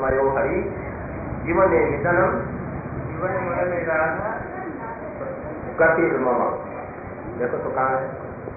मयो हरि जीवने निधनम गति मम। देखो तो कहाँ है?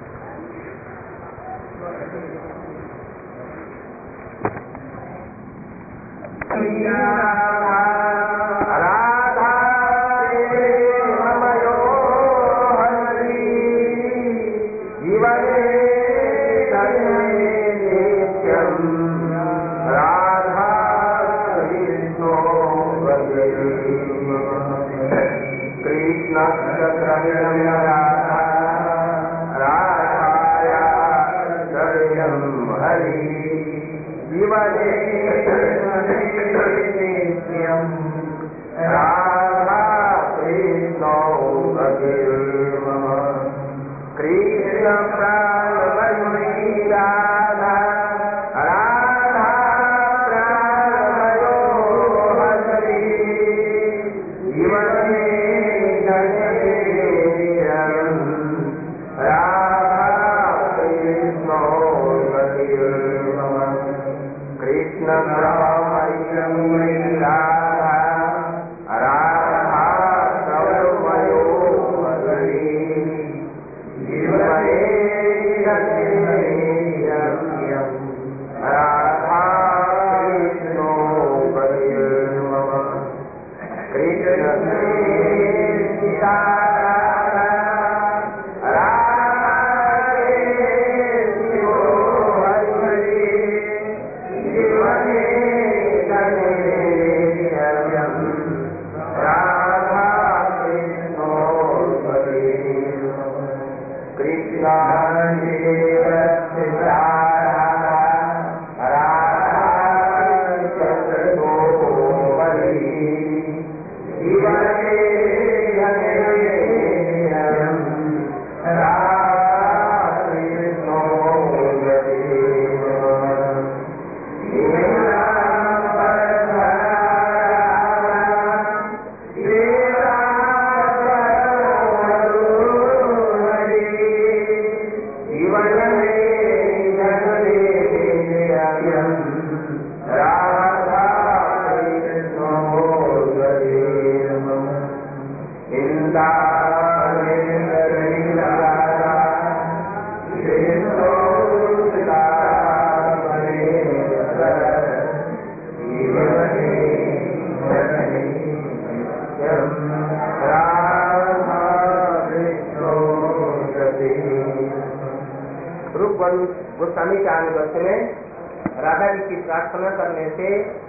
गोस्वामी के अनुगत्य में राधा जी की प्रार्थना करने से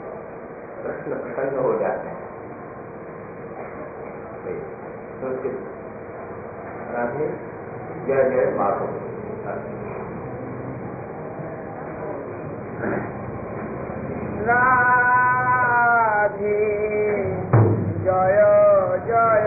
कृष्ण प्रसन्न हो जाते हैं। राधे जय जय माधव। राधे जय जय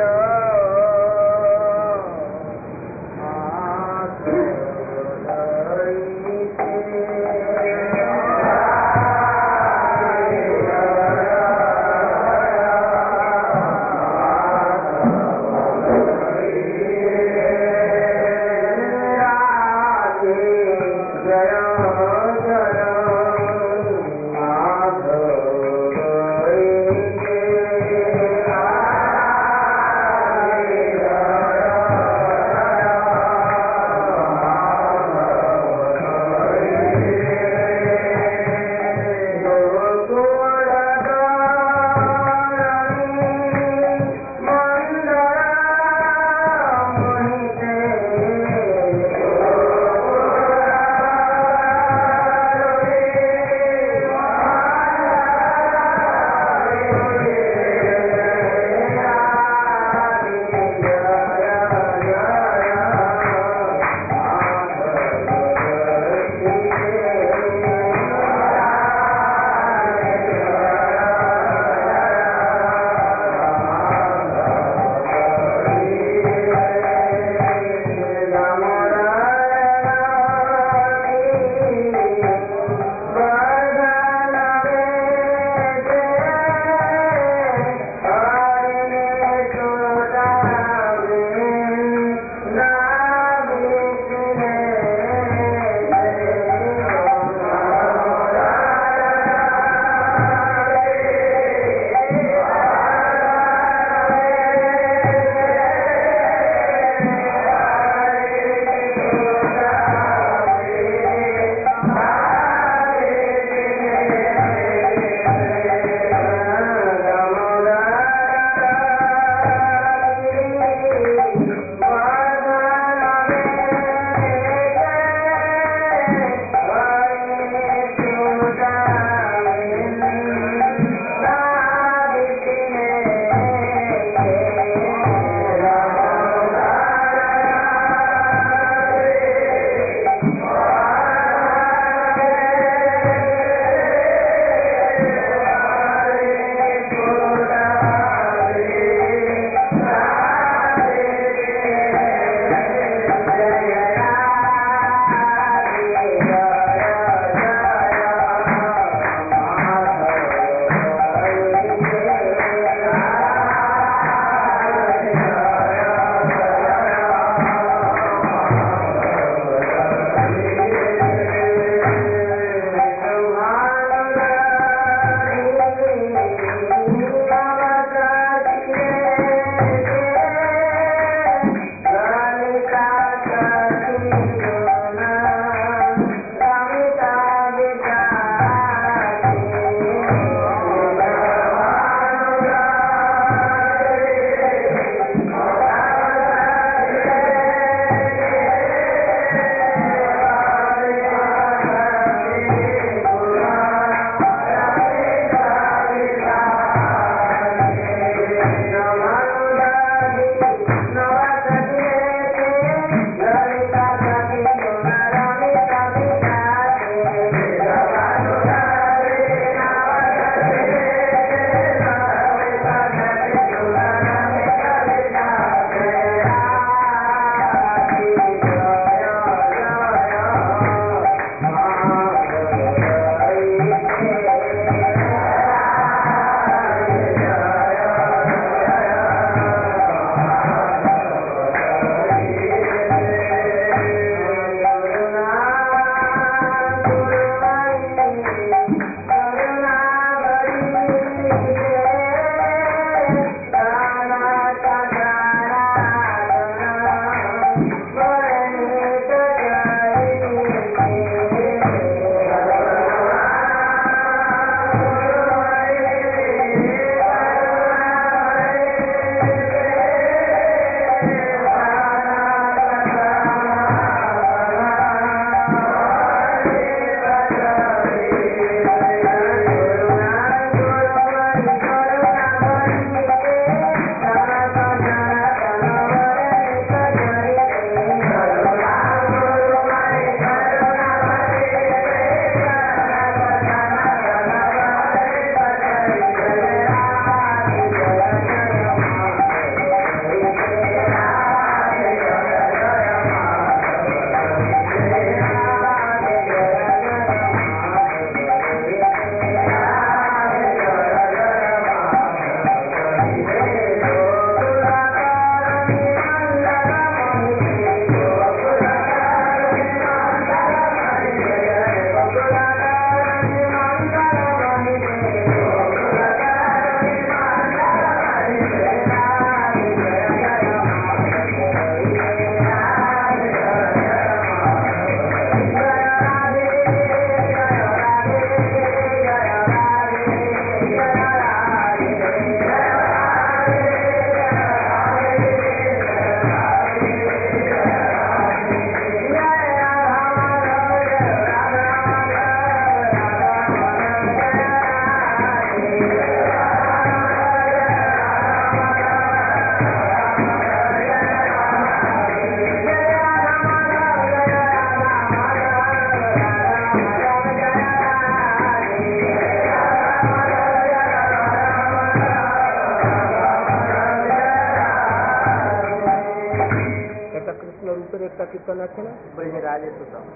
तो रखे ना ब्रजराज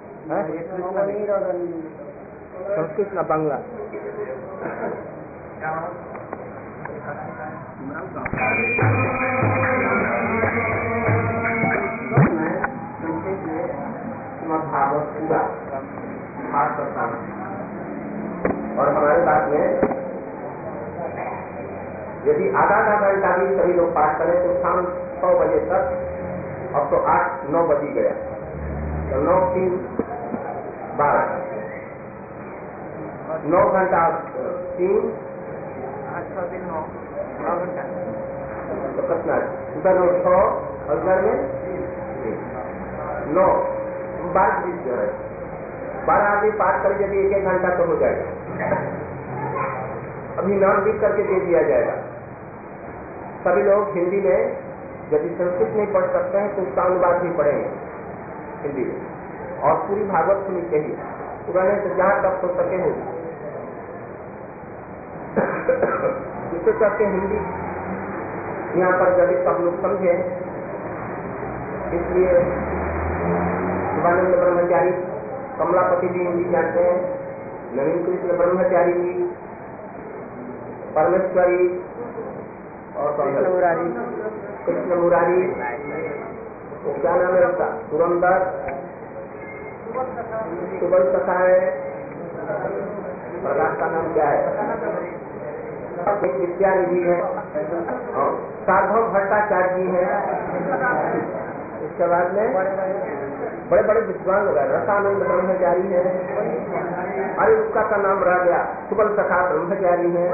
संस्कृत ना बांग्ला भागवत पूरा पाठ करता हूँ और हमारे पास में यदि आधा घंटा भी सभी लोग पाठ करें तो शाम 6 बजे तक, अब तो 8-9 बज ही गया, तो 9 3 12 9 घंटा 3 8 6 दिन 9 घंटा तो कितना उधर 6 और उधर में 9 12 आदमी पाठ कर यदि 1-1 घंटा तो हो जाएगा। अभी नाम लिख करके दे दिया जाएगा। सभी लोग हिंदी में यदि संस्कृत नहीं पढ़ सकते हैं तो उसका अनुवाद भी पढ़ेंगे हिंदी में, और पूरी भागवत सुनी चाहिए पुराने से जहां तक हो सके हो। जिससे करके हिंदी यहाँ पर यदि सब लोग समझे, इसलिए शिवानंद ब्रह्मचारी कमलापति जी हिंदी जानते हैं, नवीन कृष्ण ब्रह्मचारी जी, परमेश्वरी और कृष्ण मुरारी, वो क्या नाम है उसका, सुरंदर, सुबल सखा है, प्रकाश का नाम क्या है, एक विद्यानिधि है, और साधव भट्टाचार्य जी है। इसके बाद में बड़े बड़े विद्वान लोग हैं, रसानंद ब्रह्मचारी है, अरे उसका का नाम रह गया, सुबल सखा ब्रह्मचारी है,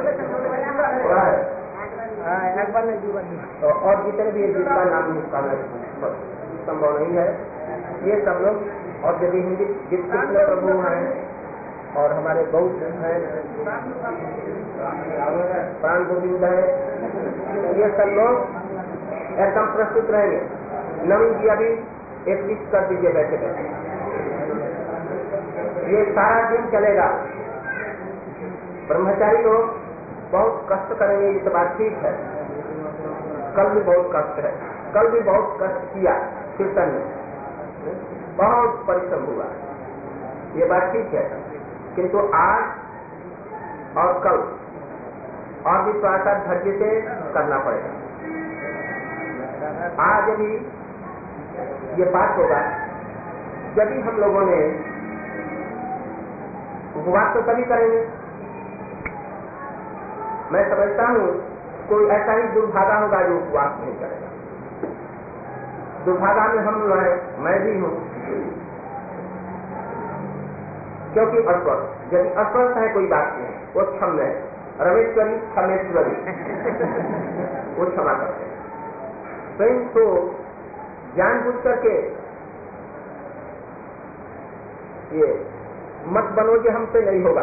और जितने भी जिसका नाम उसका संभव नहीं है, ये सब लोग। और यदि हिंदी कृष्ण प्रभु हैं और हमारे बौद्ध हैं, प्राण गोविंद है, ये सब लोग एकदम प्रस्तुत रहेंगे। नवीन जी अभी एक लिस्ट कर दीजिए बैठे बैठे, ये सारा दिन चलेगा। ब्रह्मचारी लोग बहुत कष्ट करेंगे, ये तो बात ठीक है। कल भी बहुत कष्ट है, कल भी बहुत कष्ट किया कीर्तन में, बहुत परिश्रम हुआ, ये बात ठीक है। किंतु आज और कल और भी थोड़ा सा धैर्य से करना पड़ेगा। आज भी ये बात होगा यदि हम लोगों ने उपवास तो तभी करेंगे। मैं समझता हूँ कोई ऐसा ही दुर्भागा होगा जो उपवास नहीं करेगा। दुर्भागा में हम लोग हैं, मैं भी हूँ, क्योंकि अस्वस्थ, यदि अस्वस्थ है कोई बात नहीं, वो क्षम है, रमेश्वरी क्षमेश्वरी वो क्षमा करते हैं। तो जानबूझ करके ये मत बनो कि हमसे नहीं होगा।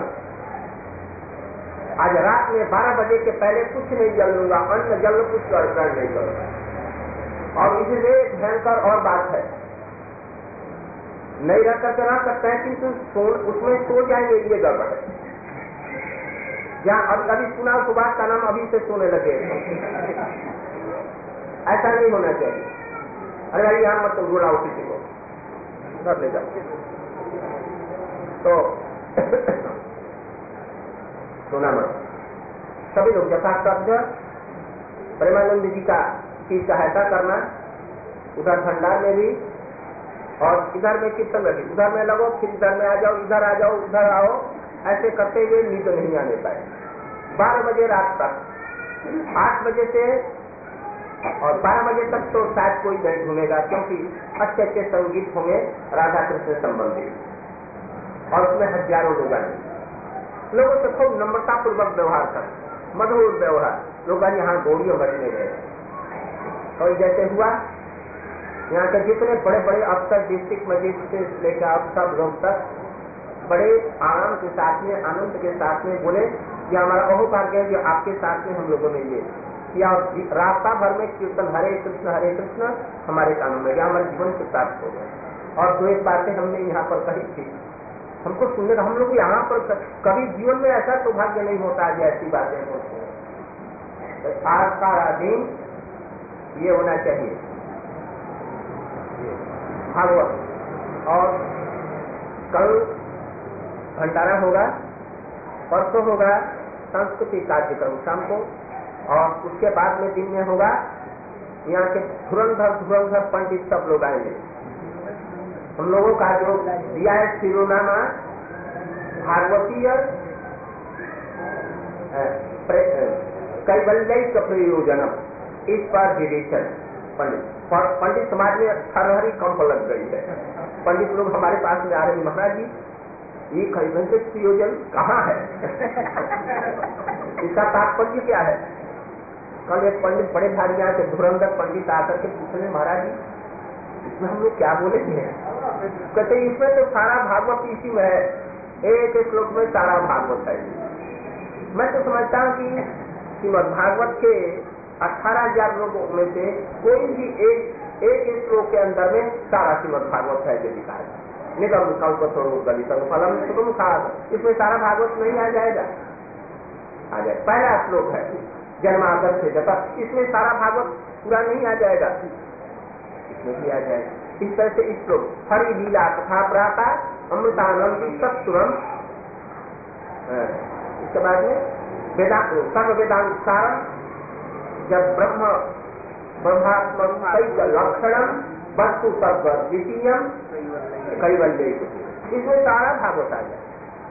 आज रात में 12 बजे के पहले कुछ नहीं जलूंगा, अन्न जल कुछ ग्रहण नहीं करूंगा। और इसलिए भयंकर और बात है, नहीं रह करके रह सकते हैं किंतु उसमें सो जाएंगे, ये गड़बड़ है। जहाँ अभी सुना सुभाष का नाम अभी से सोने लगे, ऐसा नहीं होना चाहिए। अरे भाई यहाँ मत रुलाओ किसी को, घर ले जाओ। तो सुना मत, सभी लोग यथासाध्य प्रेमानंद जी की सहायता करना, उधर भंडार में भी और इधर में कीर्तन में भी, उधर में लगो फिर इधर में आ जाओ, इधर आ जाओ, उधर आओ, ऐसे करते हुए नींद नहीं आने पाए। 12 बजे रात तक, 8 बजे से और 12 बजे तक तो शायद कोई नहीं घूमेगा, क्योंकि अच्छे अच्छे संगीत होंगे राधा कृष्ण संबंधी, और उसमें हजारों लोग आएंगे। लोगों से खूब नम्रता पूर्वक व्यवहार कर, मधुर व्यवहार। लोग यहाँ गोलियों बचने गए, और जैसे हुआ यहाँ के जितने बड़े बड़े अफसर, डिस्ट्रिक्ट मजिस्ट्रेट लेकर आप सब लोग तक बड़े आराम के साथ में, आनंद के साथ में बोले कि हमारा अहो भाग्य है जो आपके साथ में हम लोगों ने ये किया। रास्ता भर में कीर्तन हरे कृष्ण हमारे कानों में गया, हमारे जीवन के साथ हो गया। और 2 एक बातें हमने यहाँ पर कही थी, हमको सुनने, हम लोग यहाँ पर कभी जीवन में ऐसा सौभाग्य नहीं होता है ऐसी बातें होती हैं। तो आज का दिन ये होना चाहिए, भागवत और कल भंडारा होगा, परसों होगा सांस्कृतिक कार्यक्रम शाम को, और उसके बाद में दिन में होगा यहाँ के धुरंधर पंडित सब लोग आएंगे। हम लोगों का जो दिया है शिरोनामा भागवतीय कैवल्यिक प्रयोजनम, इस पर विवेचन। पंडित समाज में हरहरी कंप लग गई है। पंडित लोग हमारे पास में आ रहे हैं, महाराज जी ये कैवल्यिक प्रयोजन कहाँ है? इसका तात्पर्य क्या है? कल एक पंडित बड़े भारी यहाँ से धुरंधर पंडित आकर के पूछने, महाराज जी इसमें हम लोग क्या बोलेंगे? कहते इसमें तो सारा भागवत इसी में है, एक एक श्लोक में सारा भागवत है। मैं तो समझता हूँ कि श्रीमद् भागवत के 18,000 लोगों में से कोई भी एक श्लोक के अंदर में सारा श्रीमद् भागवत है जो लिखा है। निगम कल्प दलितम फलम सुगम खाद, इसमें सारा भागवत नहीं आ जाएगा? आ जाए। पहला श्लोक है जन्मादर से जता, इसमें सारा भागवत पूरा नहीं आ जाएगा, इसमें भी आ जाएगा। इस तरह से इस श्लोक हरि लीला कथा प्राता अमृतानंद सत्सुरम, इसके बाद में वेदांत सर्व वेदांत सारम, जब ब्रह्मात्म लक्षणम वस्तु सर्व द्वितीयम कैवल्य, इसमें सारा भागवत आ जाए।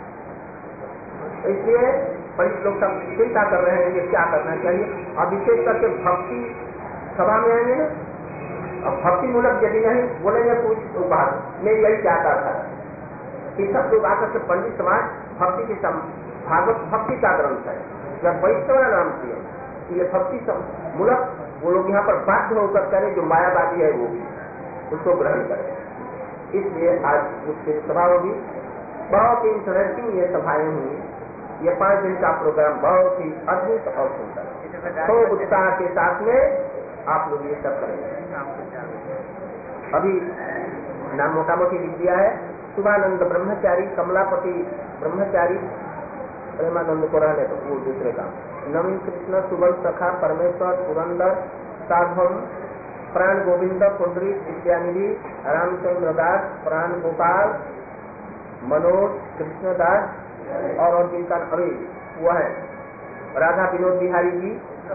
इसलिए पंडित लोग सब चिंता कर रहे हैं कि क्या करना चाहिए। अब विशेष करके भक्ति सभा में आएंगे ना, अब भक्ति मूलक यदि नहीं बोलेंगे कुछ तो बात मैं यही चाहता था कि सब लोग आकर के पंडित समाज भक्ति के भागवत भक्ति का ग्रंथ है, जब वैष्णव नाम से ये भक्ति मूलक वो लोग यहाँ पर बाध्य होकर करें, जो मायावादी है वो भी उसको ग्रहण करें। इसलिए आज उसकी सभा होगी। बहुत ही इंटरेस्टिंग ये सभाएं हुई। ये 5 दिन का प्रोग्राम बहुत ही अद्भुत और सुंदर, तो उत्साह के साथ में आप लोग ये सब करेंगे। अभी नाम मोटा मोटी लिख दिया है। शुभानंद ब्रह्मचारी, कमलापति ब्रह्मचारी, प्रेमानंद को रहने तो वो दूसरे का, नवीन कृष्ण, सुबल सखा, परमेश्वर, पुरंदर, साधम, प्राण गोविंद, पुंडरी, विद्यानिधि, रामचंद्र दास, प्राण गोपाल, मनोज, कृष्णदास और जिनका अभी वो है राधा विनोद बिहारी जी,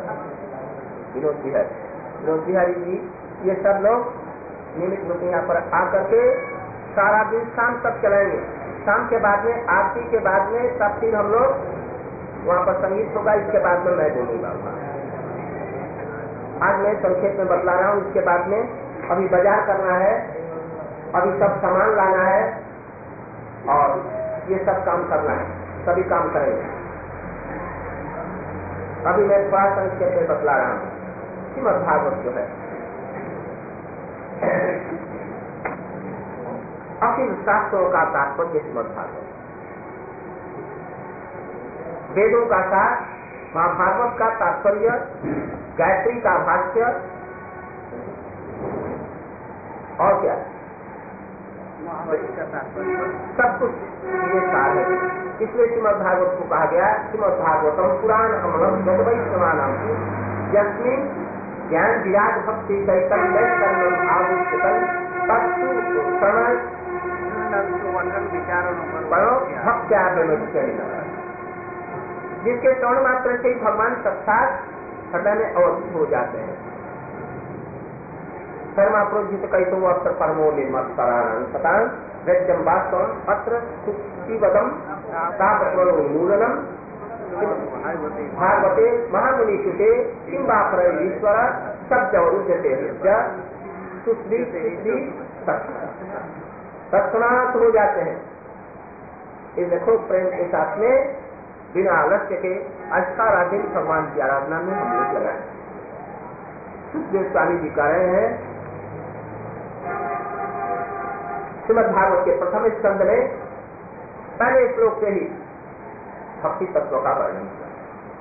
विनोद बिहारी जी, ये सब लोग नियमित रूप यहाँ पर आकर के सारा दिन शाम तक चलाएंगे। शाम के बाद में आरती के बाद में तब फिर हम लोग वहाँ पर संगीत होगा। इसके बाद में मैं बोलूंगा। आज मैं संक्षेप में बतला रहा हूँ। इसके बाद में अभी बाजार करना है, अभी सब सामान लाना है और ये सब काम करना है, सभी काम करेंगे। अभी मैं थोड़ा संक्षेप में बतला रहा हूँ। श्रीमद् भागवत जो है अखिल शास्त्रों का तात्पर्य श्रीमद् भागवत, वेदों का सार, महाभागवत का तात्पर्य, गायत्री का भाष्य और क्या सब कुछ ये सार है। इसलिए श्रीमद् भागवत को कहा गया श्रीमद् भागवतम पुराण अमलम जगवैष्णवानां यस्मिन् ज्ञान विराग भक्ति चैतन्य आविष्कृतं तत्सु श्रवण भक्त्या विमुच्यते, जिसके श्रवण मात्र से भगवान साक्षात हृदय में अवस्थित हो जाते हैं। धर्माप्रोजित कैसो अत्र परमो निर्मत्सराणां सतां वेद्यं वास्तवं अत्र सुखीवदं तापस्वरूलनम भागवते महामुनिषुते किं वा ईश्वर शब्दवरुध्यते सुश्री तत्क्षणात् हो जाते हैं। ये देखो प्रेम के साथ में बिना आलस्य के सारा दिन भगवान की आराधना में हम लोग लगाए। सुखदेव स्वामी जी कह रहे हैं श्रीमद् भागवत के प्रथम स्कंद में पहले श्लोक से ही भक्ति तत्व का वर्णन किया।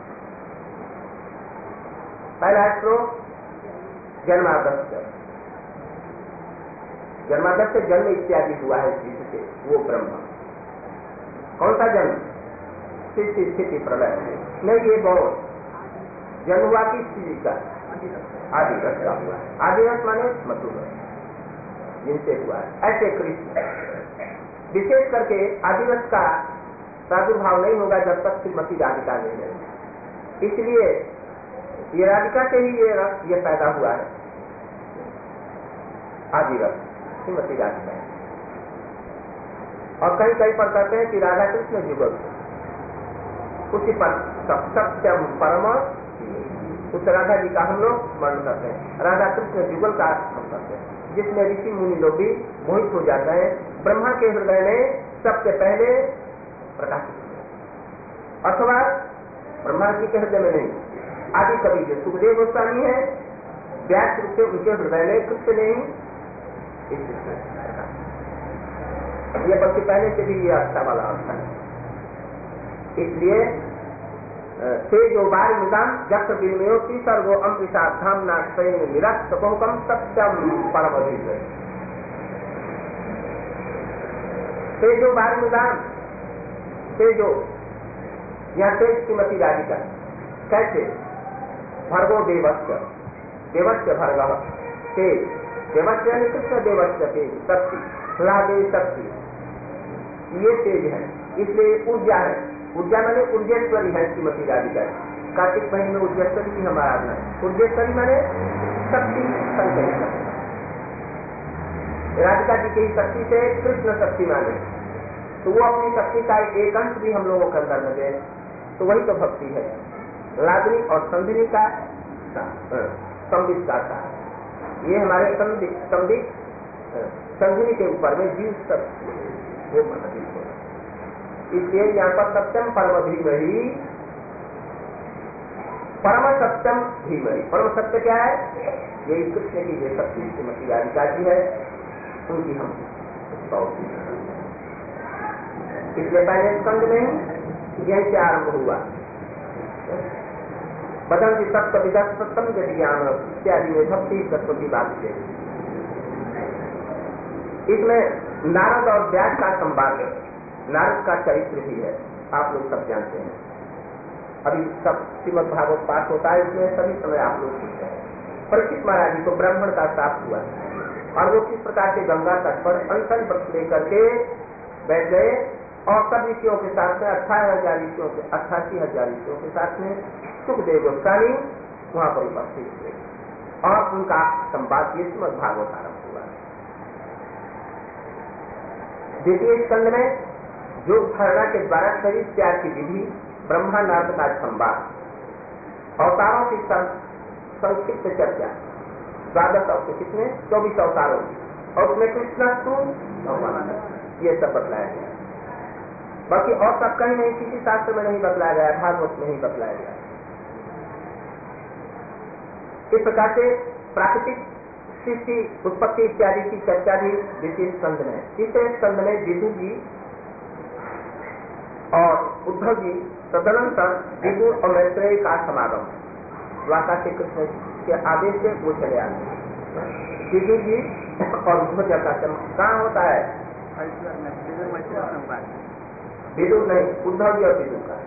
पहला श्लोक जन्मादस्य, जन्मादस्य जन्म इत्यादि हुआ है जिससे वो ब्रह्म। कौन सा जन्म? सृष्टि स्थिति प्रलय नहीं, ये बहुत जन्म हुआ की स्थिति का आदिरस का हुआ। आदिरस माने मधुर, जिनसे हुआ है। ऐसे कृष्ण विशेष करके आदिवश का प्रादुर्भाव नहीं होगा जब तक श्रीमती राधिका नहीं है। इसलिए ये राधिका से ही ये पैदा हुआ है आदिवश श्रीमती राधिका। और कहीं कहीं पर कहते हैं कि राधा कृष्ण युगल उसी पर सत्यम परम, उस राधा जी का हम लोग स्मरण करते हैं। राधा कृष्ण युगल का हम करते हैं जिसमें ऋषि मुनि लोग भी मोहित हो जाते हैं। ब्रह्मा के हृदय में सबसे पहले प्रकाशित हुए, अथवा ब्रह्मा जी के हृदय में नहीं, आदि कवि जो सुखदेव गोस्वामी है व्यास रूप से उनके हृदय में कृष्ण नहीं, ये बल्कि पहले से भी ये अच्छा वाला अर्थ है। इसलिए तेजो बारी मुदाम जक्ष विनिमयोक्ति सर्वो अमृषाधाम नाश्रय निरस्त बहुकम सत्यम परम अधीर। तेजो बारी मुदाम, तेजो यहाँ तेज श्रीमती राधिका कैसे? भर्गो देवस्य, देवस्य भर्ग तेज, देवस्य यानी कृष्ण देवस्य तेज शक्ति, हृदय शक्ति, ये तेज है। इसलिए ऊर्जा है, ऊर्जा माने ऊर्जेश्वरी है श्रीमती राधिका। कार्तिक महीने में ऊर्जेश्वरी की हम आराधना है। ऊर्जेश्वरी माने शक्ति संचय। राधिका जी की शक्ति से कृष्ण शक्ति माने, तो वो अपनी शक्ति का एक अंश भी हम लोगों के अंदर में दे, तो वही तो भक्ति है। लादनी और संधिनी का संबित का था, ये हमारे संबित संधिनी के ऊपर में जीव शक्ति वो प्रकटित हो। इसलिए यहाँ पर सत्यम परम धीमहि, परम सत्यम धीमहि। परम सत्य क्या है? यही कृष्ण की जो शक्ति श्रीमती राधिका जी है उनकी हम इसलिए पहले स्कंद में यही से आरंभ हुआ। बदंती सत्य विदत सत्यम ज्ञान इत्यादि में भक्ति तत्व की बात है। इसमें नारद और व्यास का संवाद है, नारद का चरित्र भी है, आप लोग सब जानते हैं। अभी सब श्रीमद् भागवत पाठ होता है, इसमें सभी समय आप लोग सुनते हैं। परीक्षित महाराज जी को ब्राह्मण का शाप हुआ और वो किस प्रकार से गंगा तट पर अनशन व्रत लेकर के बैठ गए और सब ऋषियों के साथ में 88,000 ऋषियों के 88,000 ऋषियों के साथ में सुखदेव गोस्वामी वहां पर उपस्थित हुए और उनका संवाद ये श्रीमद् भागवत आरंभ हुआ। द्वितीय स्कंद में योग धारणा के द्वारा शरीर त्याग की विधि, ब्रह्मा नारद का संवाद, अवतारों की संक्षिप्त चर्चा, 12 अवतार कितने 24 अवतारों और उसमें कृष्ण ये सब बतलाया गया। बाकी और सब कहीं नहीं, किसी शास्त्र में नहीं बतलाया गया, भागवत में नहीं बतलाया गया। इस प्रकार से प्राकृतिक सृष्टि उत्पत्ति इत्यादि की चर्चा भी द्वितीय स्कंद में। तीसरे स्कंद में विदुर जी और उद्धव जी तदनंतर विदुर और मैत्रेय का समागम, द्वारका श्री कृष्ण के आदेश से वो चले आते। विदुर जी और उद्धव जी का कहाँ होता है? विदुर नहीं, उद्धव जी और विदुर का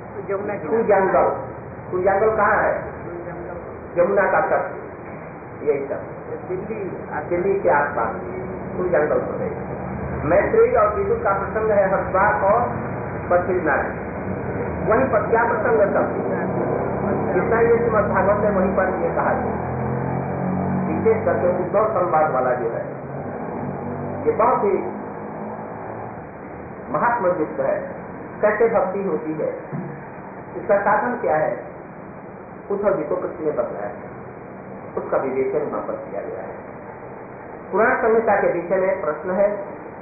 कुंजांगल कहाँ है? यमुना का तट, यही सब दिल्ली के आसपास कुंजांगल प्रदेश। मैत्रेय और विदुर का प्रसंग है हरिद्वार और बद्रीनाथ, वहीं पर क्या प्रसंग है सब जितना ये श्रीमद् भागवत में वहीं पर ये कहा है। विशेष करके उद्धव संवाद वाला जो है ये बहुत ही महात्मयुक्त है। कैसे भक्ति होती है, इसका साधन क्या है, उद्धव जी को कृष्ण ने बताया है, उसका विवेचन वहां पर किया गया है। पुराण संहिता के विषय में प्रश्न है,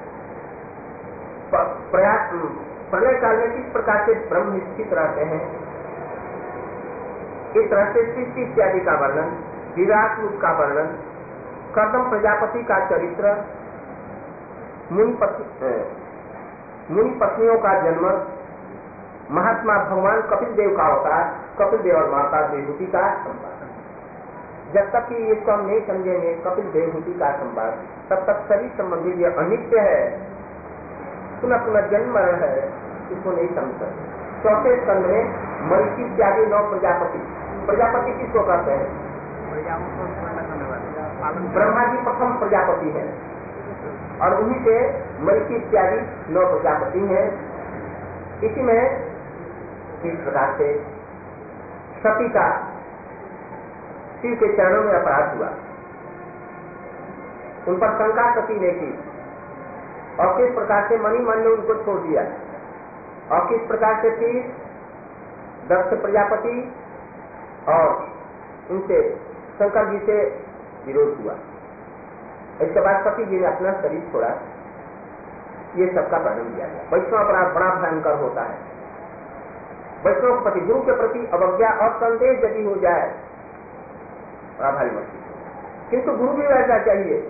प्रलय काल में किस प्रकार से ब्रह्म स्थित रहते हैं, इस तरह से सृष्टि इत्यादि का वर्णन, विराट रूप का वर्णन, कर्दम प्रजापति का चरित्र, मुनि पत्नियों का जन्म, महात्मा भगवान कपिल देव का अवतार, कपिल देव और माता देवहूति का संवाद। जब तक कि इसको हम नहीं समझेंगे कपिल देवहूति का संवाद, तब तक शरीर संबंधी ये अनित्य है, पुनः पुनः जन्म मरण है, इसको नहीं समझ सकते। चौथे स्कंद में मरीचि इत्यादि 9 प्रजापति, प्रजापति किसको कहते हैं? ब्रह्मा जी प्रथम प्रजापति है, और उन्हीं से मरीचि इत्यादि 9 प्रजापति हैं। इसी में इस प्रकार से सती का शिव के चरणों में अपराध हुआ, उन पर शंका सती ने की और किस प्रकार से मणि मन ने उनको छोड़ दिया और किस प्रकार से फिर दक्ष प्रजापति और उनसे शंकर जी से विरोध हुआ। इसके बाद सती जी ने अपना शरीर छोड़ा। ये सबका वर्णन किया गया। वैष्णव अपराध बड़ा भयंकर होता है। वैष्णव के प्रति, गुरु के प्रति अवज्ञा और संदेह यदि हो जाए बड़ा भारी मुश्किल, किंतु गुरु भी वैसा चाहिए।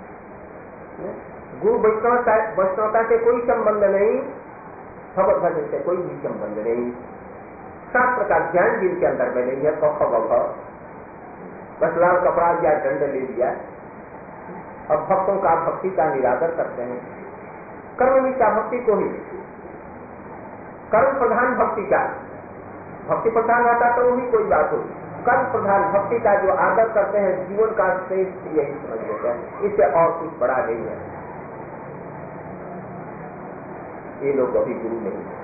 गुरु वैष्णवता से कोई संबंध नहीं, भगवत भजन से कोई भी संबंध नहीं। शास्त्र का ज्ञान जिनके अंदर में नहीं है, कफ वह बस लाल कपड़ा या दंड ले लिया और भक्तों का भक्ति का निरादर करते हैं। कर्म निष्ठा भक्ति को ही, कर्म प्रधान भक्ति का, भक्ति प्रधान होता तो वही कोई बात होगी। कर्म प्रधान भक्ति का जो आदर करते हैं, जीवन का श्रेष्ठ यही समझ लेते हैं, इससे और कुछ बड़ा नहीं है। ये लोग अभी गुरु नहीं है।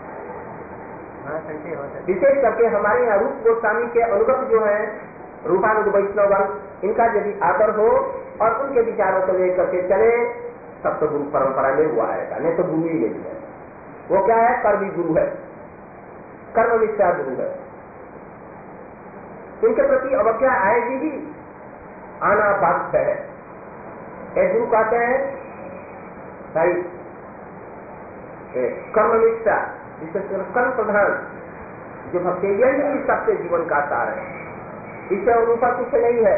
विशेष करके हमारे यहाँ रूप गोस्वामी के अनुगत जो है रूपानुग वैष्णव, इनका यदि आदर हो और उनके विचारों को लेकर के चले तब तो गुरु परंपरा में वो आएगा, नहीं तो गुरु ही नहीं है। वो क्या है? कर्मी गुरु है, कर्म निष्ठा गुरु है। उनके प्रति अवज्ञा आएगी ही, आना बात है। एक गुरु कहते हैं भाई कर्म निष्ठा, कर्म प्रधान जो भक्ति, यही सबसे जीवन का सार है। इससे अनुरूप कुछ नहीं है।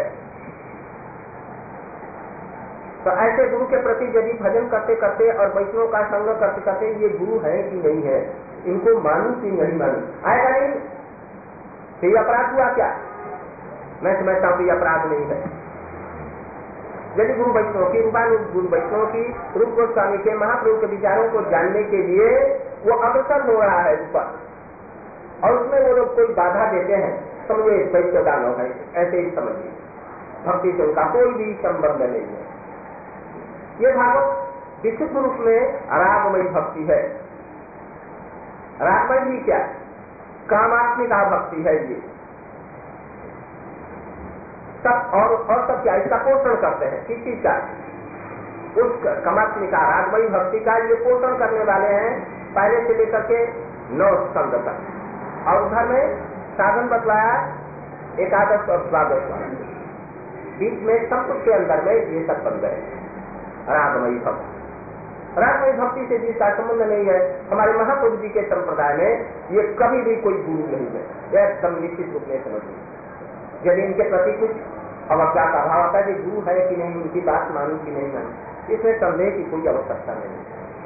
तो ऐसे गुरु के प्रति यदि भजन करते करते और वैष्णव का संग करते करते ये गुरु है कि नहीं है, इनको मानूं कि नहीं मानूं, आएगा नहीं। तो ये अपराध हुआ क्या? मैं समझता हूं कि अपराध नहीं है। यदि गुरु वैष्णव की, गुरु वैष्णव की, रूप गोस्वामी के, महाप्रभु के विचारों को जानने के लिए वो अग्रसर हो रहा है ऊपर, और उसमें वो लोग कोई बाधा देते हैं, समझे वैष्णव है, ऐसे ही समझिए। भक्ति से उनका कोई भी संबंध नहीं है। ये भागवत विशुद्ध रूप में रागमयी भक्ति है। रागमयी भी क्या? कामात्मिका भक्ति है। ये सब और सब क्या? इसका पोषण करते हैं। किस चीज का? उस कामात्मिका रागमयी भक्ति का ये पोषण करने वाले हैं पहले से लेकर के 9 स्कंद तक। और उधर में साधन बतलाया एकादश और द्वादश वाला, बीच में सब कुछ के अंदर में ये सब बन गए रागमयी भक्ति। रागमयी भक्ति से जिसका संबंध नहीं है, हमारे महाप्रभु जी के संप्रदाय में ये कभी भी कोई गुरु नहीं है। यह एकदम निश्चित रूप में समझिए। यदि इनके प्रति कुछ अवज्ञा का भाव आता है कि गुरु है कि नहीं, उनकी बात मानूं कि नहीं मानूं, इसमें संदेह की कोई आवश्यकता नहीं।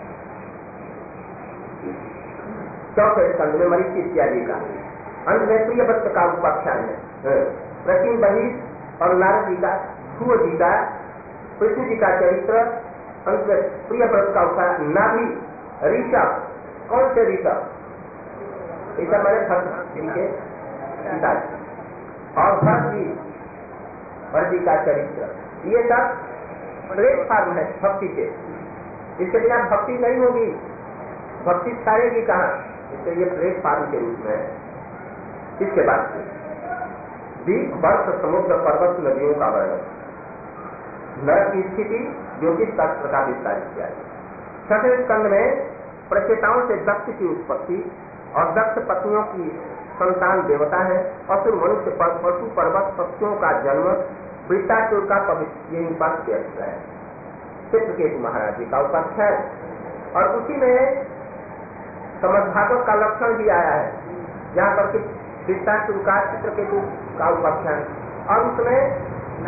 चौथे स्कंद में मरीचि इत्यादि का, अंत में प्रिय भक्त का उपाख्यान है। प्राचीन बहिष और नारद जी का, ध्रुव जी का, पृथ्वी जी का चरित्र, अंत में प्रिय व्रत का उपाख्यान। नाभि ऋषभ, कौन से ऋषभ? ऋषभ मैंने भक्त जिनके पिताजी, और भरत जी का चरित्र, ये सब प्लेटफार्म है भक्ति के। इसके बिना भक्ति नहीं होगी, भक्ति छाड़ेगी कहाँ? इससे ये प्लेटफार्म के रूप में है। इसके बाद द्वीप, वर्ष, समुद्र, पर्वत, नदियों का वर्णन, नरक की स्थिति, ज्योतिष शास्त्र का विस्तार किया है। छठे स्कंद में प्रचेताओं से दक्ष की उत्पत्ति और दक्ष पत्नियों की संतान देवता है, असुर, मनुष्य, पशु, पर्वत, पक्षियों का जन्म, वृत्तासुर का पवित्र, यही बात किया है। चित्रकेतु महाराज जी का उपाख्यान, और उसी में समद्भागवत का लक्षण भी आया है, जहाँ पर वृत्तासुर का, चित्रकेतु का उपाख्यान, और उसमें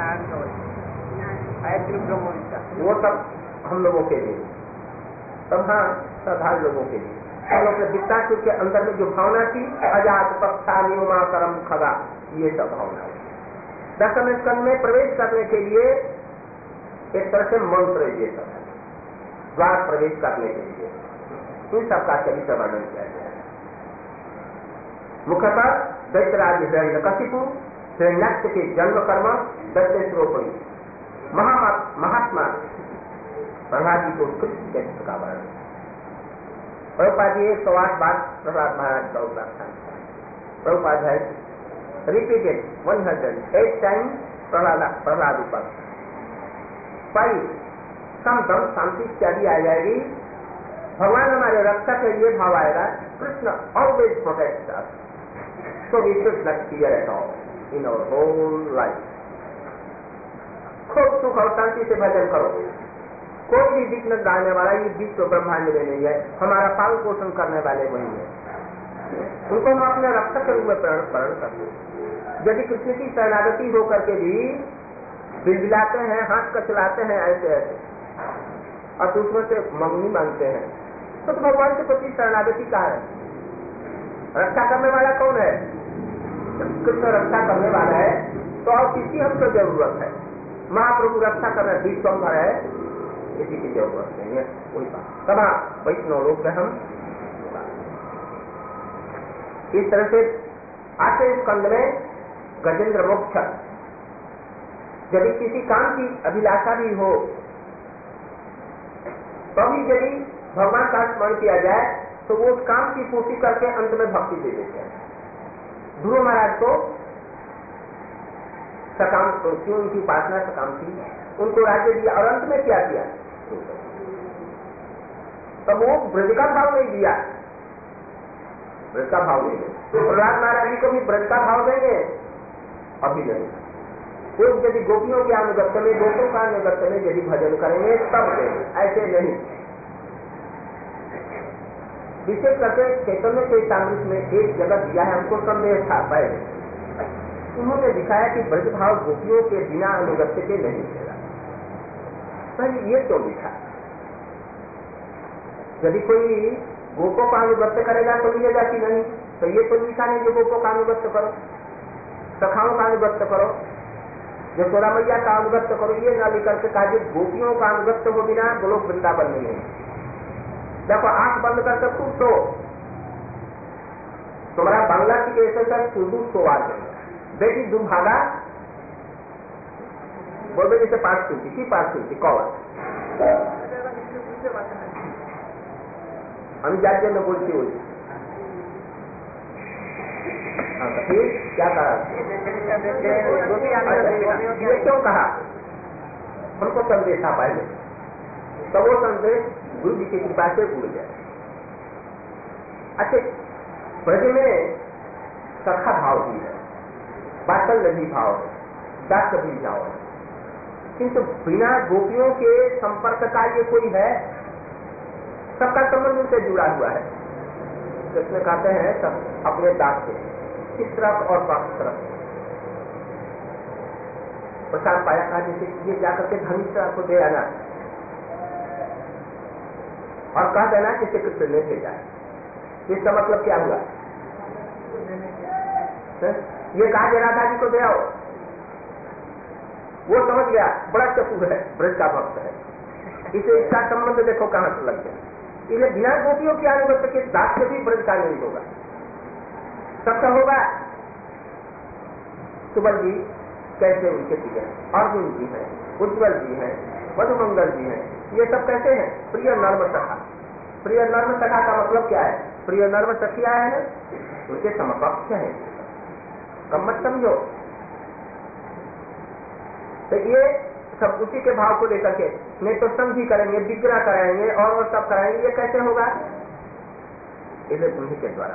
वो सब हम लोगों के लिए, तब हाँ साधारण लोगों के लिए। हम लोग वृत्तासुर के अंदर में जो भावना थी, अजात पक्षा नियमा कर्म खगा, ये सब भावना है। 10वें स्कंद में प्रवेश करने के लिए एक तरह से मंत्र ये सब है, द्वार प्रवेश करने के लिए इन सबका चरित्र वर्णन किया गया है। मुख्यतः दैत्यराज हिरण्यकशिपु, हिरण्याक्ष के जन्म कर्म, दैत्यश्रोपणी, महात्मा प्रहलाद जी को उत्कृष्ट चरित्र का वर्णन। प्रभुपाद जी 108 बार प्रहलाद महाराज का उपाख्यान। प्रभुपाद है रिपीटेड 108 टाइम प्रहलाद उपाख्यान। पाई समतम शांति इत्यादि आ जाएगी। भगवान हमारे रक्षा के लिए भाव आएगा। Krishna always protect us, so we should not fear at all in our whole life. खूब सुख और शांति से भजन करो। कोई भी विघ्न डालने वाला ये विश्व ब्रह्मांड में नहीं है। हमारा पालन पोषण करने वाले वही है। उनको हम अपने रक्षक के रूप में प्रण करते हैं। यदि कृष्ण की शरणागति होकर के भी बिलबिलाते हैं, हाथ कचलाते हैं ऐसे ऐसे और दूसरों से मंगनी मांगते हैं, तो भगवान के प्रति शरणागति का है। रक्षा करने वाला कौन है? कृष्ण रक्षा करने वाला है तो और किसी हमको जरूरत है? महाप्रभु रक्षा करना विश्वम्भर है, किसी की जरूरत नहीं है। वही बात सभा वैष्णव लोग हम इस तरह से 8वें स्कंद में गजेंद्र मोक्ष। यदि किसी काम की अभिलाषा भी हो तो भी यदि भगवान का स्मरण किया जाए तो वो उस काम की पूर्ति करके अंत में भक्ति दे देते हैं। ध्रुव महाराज को सकाम, क्यों उनकी उपासना सकाम थी, उनको राज्य दिया और अंत में क्या किया? तब वो ब्रज का भाव नहीं दिया, ब्रज का भाव नहीं दिया। प्रहलाद महाराज जी को भी ब्रज का भाव देंगे? अभी नहीं। वो यदि गोपियों के अनुगत्य में, गोपों का अनुगत्य में यदि भजन करेंगे तब देंगे, ऐसे नहीं। विशेष करके चैतन्य चरितामृत में एक जगह दिया है, हमको संदेह था पहले। उन्होंने दिखाया कि ब्रज भाव गोपियों के बिना अनुगत्य के नहीं मिलेगा। पहले ये क्यों लिखा? यदि कोई गोपों का अनुगत्य करेगा तो मिलेगा कि नहीं? तो ये तो लिखा नहीं जो गोपों का अनुगत्य करो, सखाओं का अनुगत्य करो, यशोदा मैया का अनुगत्य करो। ये न लिख करके कहा गोपियों का अनुगत्य हो बिना गोलोक वृंदावन नहीं है। देखो आंख बंद करके खूब सो, तुम्हारा बांग्ला की कैसे का सुदू सोवा बेटी दुभागा बोलते जैसे पास सुनती कौन हम जाते में बोलती हुई। हाँ फिर क्या कहा? ये क्यों कहा? हमको संदेश था पहले, तो वो संदेश गुरु जी की कृपा से भूल गया। अच्छा, ब्रज में सखा भाव भी है, बातल भी भाव है, दास भी भाव है, किंतु बिना गोपियों के संपर्क का ये कोई है? सबका संबंध उनसे जुड़ा हुआ है। कृष्ण कहते हैं सब अपने दास से चित्रक और पात्रक प्रसाद पाया था, जैसे ये जाकर के धनिष्ठा को दे आना और कह देना कि कृष्ण ने भेजा। इसका मतलब क्या हुआ? ये कहा राधा जी को दे आओ, वो समझ गया बड़ा चतुर है, ब्रज का भक्त है, इसे इसका संबंध देखो कहां से लग गया। इसलिए बिना गोपियों की अनुगत्य के दास से भी ब्रज का नहीं होगा, सबका होगा। सुबल जी कैसे उनके पिता, अर्जुन जी हैं, उज्ज्वल जी हैं, मधुमंगल जी हैं, ये सब कैसे हैं? प्रिय नर्म सखा। प्रिय नर्म सखा का मतलब क्या है? प्रिय नर्म सखिया है ना, उनके समकक्ष है, कम मत समझो। तो ये सब उसी के भाव को लेकर के नहीं तो समझी करेंगे, विग्रह कराएंगे और सब कराएंगे, ये कैसे होगा? इसे उन्हीं के द्वारा।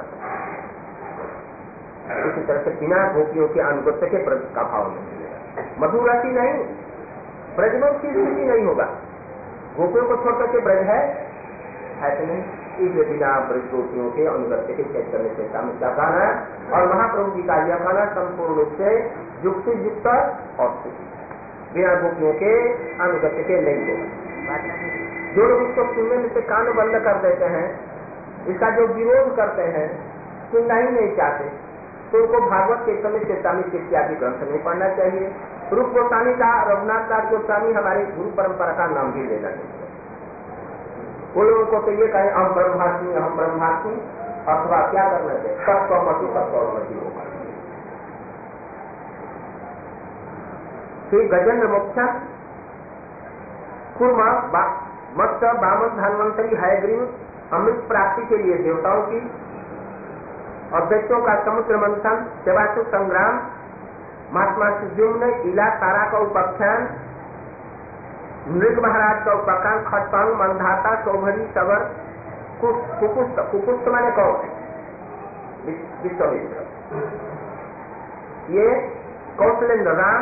इसी तरह से बिना गोपियों के अनुगत्य के ब्रज का भाव नहीं मिलेगा, मधुरासी नहीं, ब्रज में उसकी स्थिति नहीं होगा। गोपियों को छोड़कर के ब्रज है ऐसे नहीं। इसलिए बिना ब्रज गोपियों के अनुगत्य के चैतन्य से का गाना और महाप्रभु जी का यह गाना संपूर्ण रूप से युक्त युक्त और बिना गोपियों के अनुगत्य के नहीं होगा। जो लोग इसको सुनने में से कान बंद कर देते हैं, इसका जो विरोध करते हैं, सुनना ही नहीं चाहते, तो उनको भागवत चैतन्य चेतावनी इत्यादि ग्रंथ नहीं पढ़ना चाहिए। रूप गोस्वामी का, रघुनाथ दास गोस्वामी हमारी गुरु परंपरा का नाम भी लेना चाहिए। वो लोगों को तो ये कहें हम ब्रह्मास्मि अथवा क्या करना चाहिए, तत्वमति होगा। श्री गजेंद्र मोक्ष कुर्म मत्स्य वामन धन्वंतरी हयग्रीव अमृत प्राप्ति के लिए देवताओं की और दैत्यों का समुद्र मंथन, देवासुर संग्राम, महात्मा सुद्युम्न, इला तारा का उपाख्यान, नृग महाराज का उपाख्यान, खटपांग, मंधाता, सौभरी, सबर, कुकुस्त। कुकुस्त माने कौन? विश्वामित्र। ये कौशलेंद्र राम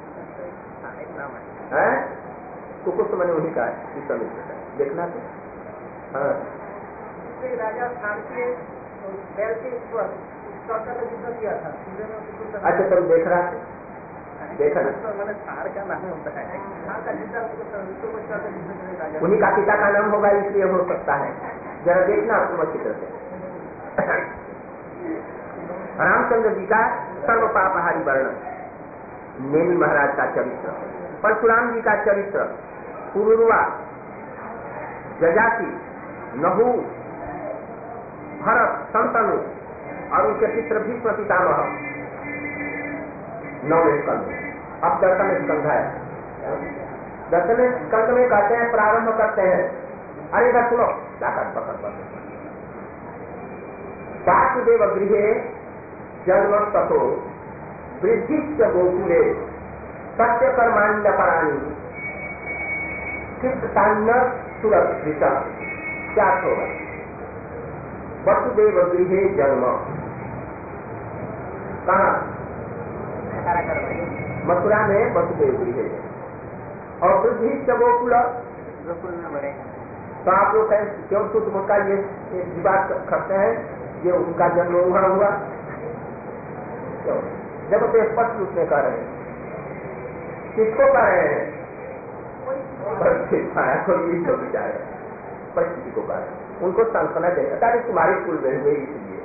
है, कुकुस्त माने उन्हीं का है, विश्वामित्र का। देखना तो हाँ, राजा के बैल के ऊपर युद्ध किया था। अच्छा तुम देख रहा था, देखा ना? मैंने थार का नाम होता है, थार का उन्हीं का पिता का नाम होगा, इसलिए हो सकता है। जरा देखना तुम अच्छी तरह से। रामचंद्र जी का सर्व पापहारी वर्णन, नेमी महाराज का चरित्र, परशुराम जी का चरित्र, पुरुरवा, जजाति, नहु, भरत, शंतनु और उनके पुत्र भीष्म पितामह, 9वें स्कंध। अब 10वें स्कंध है। 10वें स्कंध में कहते हैं, प्रारंभ करते हैं। अरे इधर सुनो, जाकर पकड़ वासुदेव गृहे जन्म तथो वृद्धिश्च गोकुले सत्य कर्माण्य पराणी कृतान्य सुरक्षित। क्या होगा? वसुदेव गृहे जन्म, कहा? मथुरा में वसुदेव गृहे, और वृद्धिश्च गोकुल, गोकुल में बड़े। तो आप लोग क्यों तुम उनका ये विवाद करते हैं? ये उनका जन्म वहां हुआ क्यों? जब तो स्पष्ट रूप में कह रहे हैं। किसको कह रहे हैं? परिस्थिति को कह रहे हैं, उनको सांत्वना देगा, ताकि तुम्हारे कुल में हुए,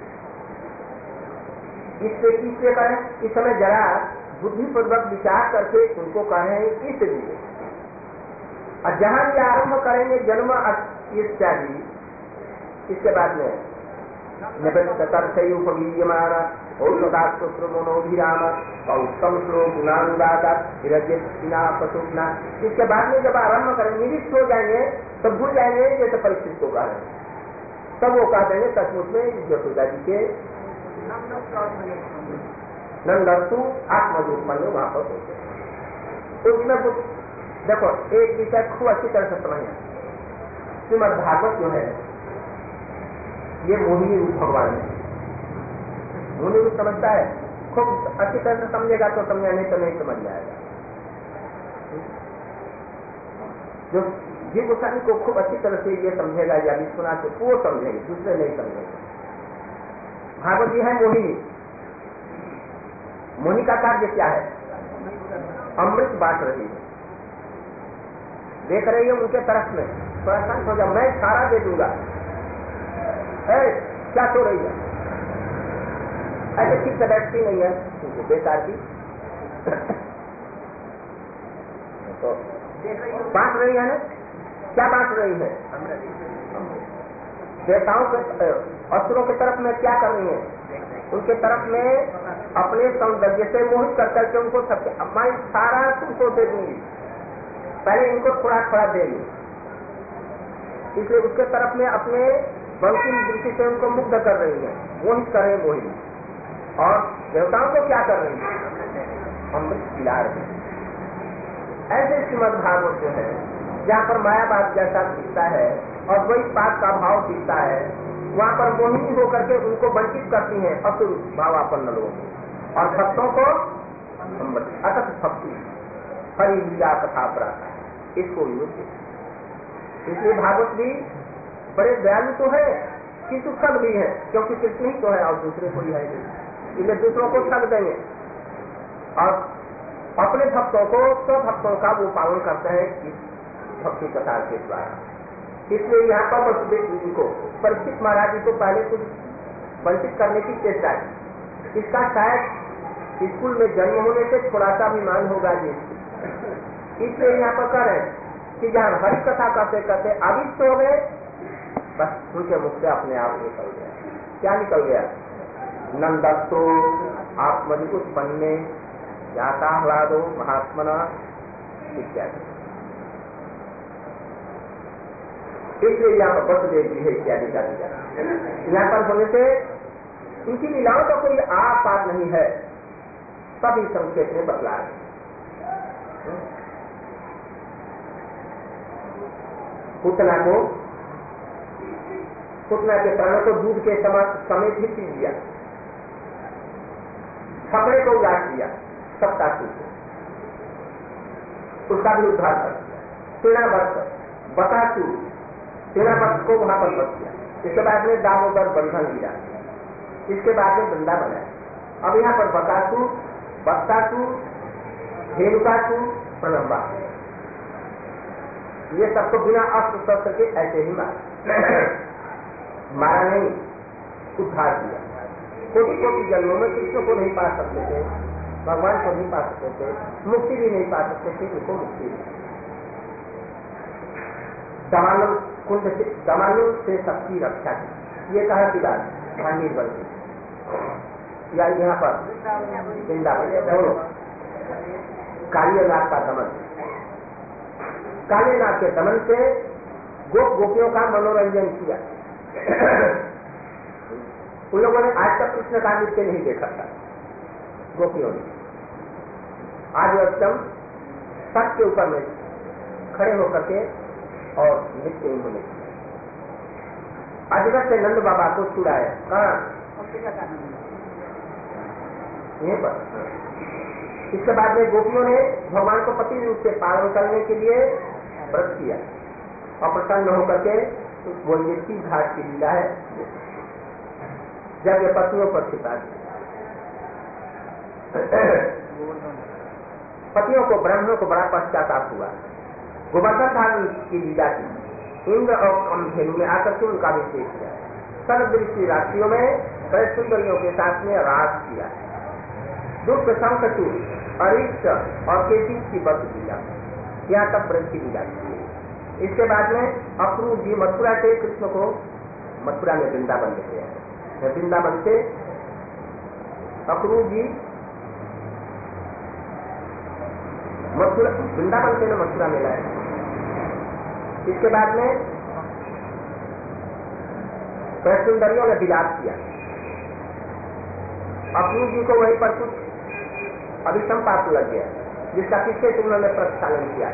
इसलिए कह रहे हैं। इस समय जरा बुद्धिपूर्वक विचार करके उनको कह रहे हैं, इसलिए। और जहां ये आरंभ करेंगे जन्म इत्यादि, इसके बाद में उपवीयमान औषधास्त्रोमनोभिराम उत्तम श्लोक गुणानुराधा पशुना, इसके बाद में जब आरंभ करेंगे, निरीक्ष हो जाएंगे, तब भूल जाएंगे जैसे परिस्थिति को कह रहे हैं। तब वो कह देंगे सचमुच में यशोदा जी के नंदस्तु आत्मरूप मन में वापस होते। तो उसमें देखो एक विषय खूब अच्छी तरह से समझना, श्रीमद् भागवत जो है ये मोहिनी रूप भगवान है। मोहिनी रूप समझता है, खूब अच्छी तरह से समझेगा तो समझा, नहीं तो नहीं समझ जाएगा। जो जीव गोस्वामी को खूब अच्छी तरह से ये समझेगा या विश्वनाथ को वो समझेंगे, दूसरे नहीं समझेंगे। भागवत जी है मोहिनी। मोहिनी का कार्य क्या है? अमृत बांट रही है, देख रही है उनके तरफ में, थोड़ा शांत हो जाओ, मैं सारा दे दूंगा। क्या सो रही है? ऐसे ठीक से बैठती नहीं है, बेकार की। तो बांट रही है ना? क्या बांट रही है? देवताओं के, असुरों की तरफ में क्या कर रही है? उनके तरफ में अपने सौंदर्य से मोहित कर करके उनको सबके, मैं सारा तुमको दे दूंगी, पहले इनको थोड़ा थोड़ा देंगे। इसलिए उसके तरफ में अपने बंकिम दृष्टि से उनको मुग्ध कर रही है, मोहित कर रहे मोहित। और देवताओं को क्या कर रही है? अमृत पिला रहे हैं। ऐसे श्रीमद् भागवत जो है, जहाँ पर मायावाद जैसा दिखता है और द्वैतवाद का भाव दिखता है, वहाँ पर मोहिनी होकर के उनको वंचित करती हैं असुर भावापन्न लोग, और भक्तों को अतत भक्ति हरि लीला कथा प्राता, इसको विरुद्ध। इसलिए भागवत भी बड़े दयालु तो है, किंतु ठग भी है, क्योंकि कृष्ण ही तो है और दूसरे कोई है नहीं। इसलिए दूसरों को ठग देंगे और अपने भक्तों को, तो भक्तों का वो पालन करते हैं इस भक्ति कथा के द्वारा। इसलिए यहाँ पर वसुदेव जी को, परीक्षित महाराज जी को पहले कुछ वंचित करने की चेष्टा है। इसका शायद स्कूल में जन्म होने से थोड़ा सा अभिमान होगा जी, इसलिए यहाँ पर कह रहे हैं कि जहाँ हरि कथा करते करते आविष्ट हो गए, बस उनके मुख से अपने आप निकल गया। क्या निकल गया? नंदस्तो आत्मनि उत्पन्ने जाता ह्लादो महात्मना इत्यादि। इसलिए यहाँ पर वसुदेव जी है इत्यादि का दिया। यहाँ पर होने से इनकी लीलाओं का कोई आर पार नहीं है, सभी संक्षेप में बतला है। पुतना के प्राणों को दूध के समेत ही पी दिया, छपड़े को उजाड़ दिया, सप्तासुर को, उसका भी उद्धार कर दिया। सेनापत को वहां पर बच गया। इसके बाद में दामोदर बंधन गिरा, इसके बाद में वृंदावन है। अब यहाँ पर बक्तासुर, धेनुकासुर, प्रलंबा, ये सबको बिना अस्त्र शस्त्र के ऐसे ही मारा नहीं, उद्धार किया। कोटि जन्मों में कृष्ण को नहीं पा सकते थे, भगवान को नहीं पा सकते थे, मुक्ति भी नहीं पा सकते थे, उनको मुक्ति नहीं। दमानुल से सबकी रक्षा की, ये कहा कि बात भांडीर बल की, या यहाँ पर वृंदावन दोनों कालियानाथ का दमन, कालियानाथ के दमन से गोपियों का मनोरंजन किया। उन लोगों ने आज तक कृष्ण का नृत्य नहीं देखा था, गोपियों ने। आज एकदम सच के ऊपर में खड़े होकर के और नृत्य उन्होंने किया। अजगर से नंद बाबा को छुड़ाया, कहाँ? यहीं पर। इसके बाद में गोपियों ने भगवान को पति रूप से पालन करने के लिए व्रत किया और प्रसन्न होकर के वो ये घाट की लीला है, जब ये पतियों पर छिपा पतियों को, ब्राह्मणों को बड़ा पश्चाताप हुआ। गोवर्धन धारण की लीला की, इंद्र और कामधेनु में आकर के उनका विशेष किया। सर्वदृष्टि रात्रियों में कई सुंदरियों के साथ में राज किया। दुष्ट शंखचूड़, अरिष्ट और केसी की बद लीला, यहाँ तक व्रत की लीला की। इसके बाद में अक्रूर जी मथुरा से कृष्ण को मथुरा में वृंदावन ले गए। वृंदावन से अक्रूर जी वृंदावन से मथुरा में लाए। इसके बाद में सुंदरियों ने विलाप किया। अक्रूर जी को वहीं पर कुछ अभिषम पाप लग गया, जिसका किससे उन्होंने प्रक्षालन किया।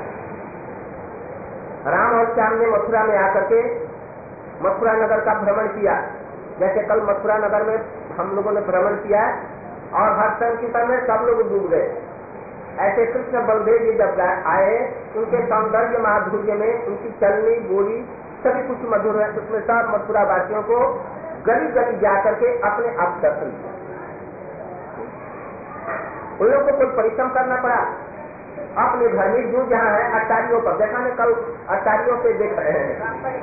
राम और श्याम ने मथुरा में आकर के मथुरा नगर का भ्रमण किया, जैसे कल मथुरा नगर में हम लोगों ने भ्रमण किया और हर संकीर्तन में सब लोग डूब गए। ऐसे कृष्ण बलदेव जी जब आए, उनके सौंदर्य माधुर्य में उनकी चलनी बोली सभी कुछ मधुर है, उसमें सब मथुरा वासियों को गली गली जाकर के अपने आप दर्शन किया। उन लोगों को कुछ परिश्रम करना पड़ा। अपने घर में जो जहाँ है अटारियों पर, देखा ने कल अटारियों पे देख रहे हैं,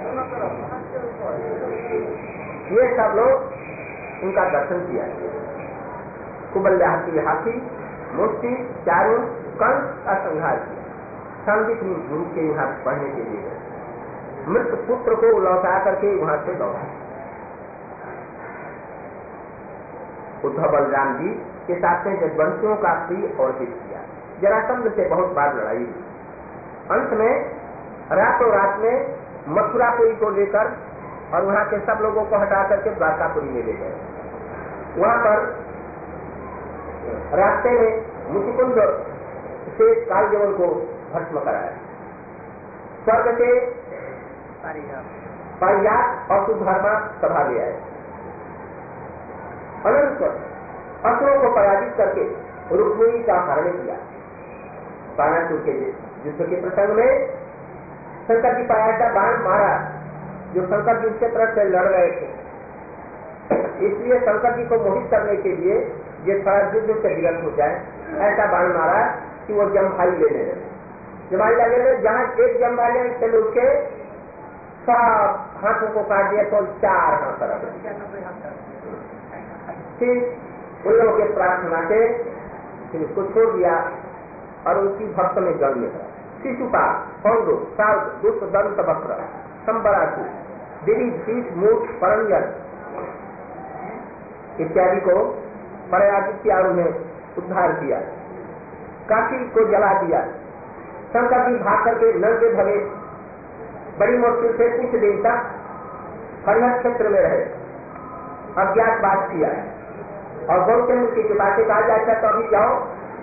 ये सब लोग उनका दर्शन किया। कुबल्य हाथी मूर्ति चारों कंस का संहार किया। संदीप गुरु के यहाँ पढ़ने के लिए गए, मृत पुत्र को लौटा करके वहां से लौटा। उद्धव बलराम जी के साथ में जगवंशियों का प्रिय और हित किया। जरासंध से बहुत बार लड़ाई हुई। अंत में रातों रात में मथुरापुरी को लेकर और वहां के सब लोगों को हटा करके द्वारकापुरी में ले गए। वहां पर रास्ते में मुचुकुंद से कालदेवन को भस्म कराया। स्वर्ग से पारिजात और सुधर्मा सभा ले आए। अनंत असुरों को पराजित करके रुक्मिणी का हरण किया। बाणासुर के युद्ध के प्रसंग में शंकर जी पर ऐसा बाण मारा जो शंकर जी उसके तरफ से लड़ रहे थे। इसलिए शंकर जी को मोहित करने के लिए ये थोड़ा युद्ध से विरत हो जाए, ऐसा बाण मारा कि वो जमभाई लेने लगे। जमभाई लगे, जहाँ एक जमभाई ले चले उसके सब हाथों को काट दिया तो 4 हाथ रख। फिर उन लोगों के प्रार्थना से फिर उसको छोड़ दिया और उसकी भक्त में जल में शिशुपाल, पौंडो, साउद, दुष्ट, दंत, वक्र, संबरासु, दिलीप, शीश, मूठ, परंजन इत्यादि को पराजित उन्हें उद्धार किया। काशी को जला दिया। शंकर जी भाग करके नंगे भरे बड़ी मुश्किल से कुछ दिन तक हरिहर क्षेत्र में रहे, अज्ञातवास किया और गौतम की कृपा से कहा जाता तो अभी जाओ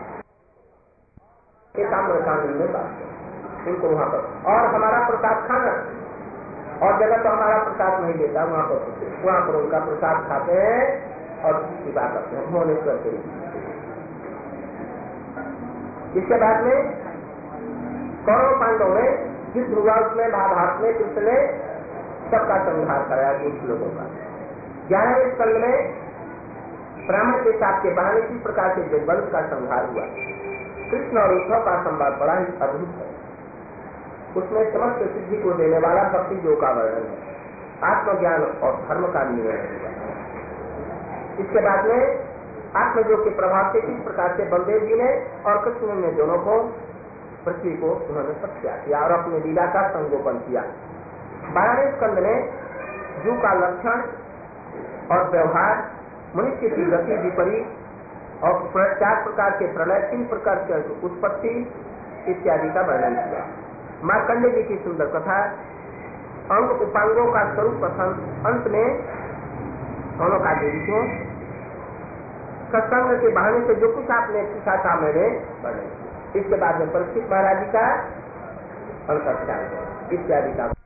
ताम्रकांड में बात उनको वहां पर, और हमारा प्रसाद खाना, और जगह तो हमारा प्रसाद नहीं देता, वहां पर उनका प्रसाद खाते हैं और सेवा करते हैं भुवनेश्वर के। इसके बाद में कौरव पांडवों में युद्ध हुआ, उसमें महाभारत में कृष्ण ने सबका संहार कराया 20 लोगों का। 11वें स्कंद में ब्राह्मण के साथ के बहाने किस प्रकार से जगवंश का संहार हुआ। कृष्ण और उद्धव का संवाद बड़ा ही अद्भुत है, उसमें समस्त सिद्धि को देने वाला भक्ति योग का वर्णन है, आत्मज्ञान और धर्म का निर्णय हुआ। इसके बाद में आत्मयोग के प्रभाव से किस प्रकार से बलदेव जी ने और कृष्ण ने दोनों को पृथ्वी को उन्होंने सत्या किया और अपने लीला का संगोपन किया। 12वें स्कंद में जीव का लक्षण और व्यवहार, मनुष्य की गति विपरीत और 4 प्रकार के प्रलय, 3 प्रकार की उत्पत्ति इत्यादि का वर्णन किया। मार्कंडेय जी की सुंदर कथा, अंग उपांगों का स्वरूप कथन, अंत में दोनों का देवियों सत्संग के बहाने से जो कुछ आपने सीखा था मैंने वर्णन किया। इसके बाद में परीक्षित महाराज जी का अंतर्ध्यान इत्यादि का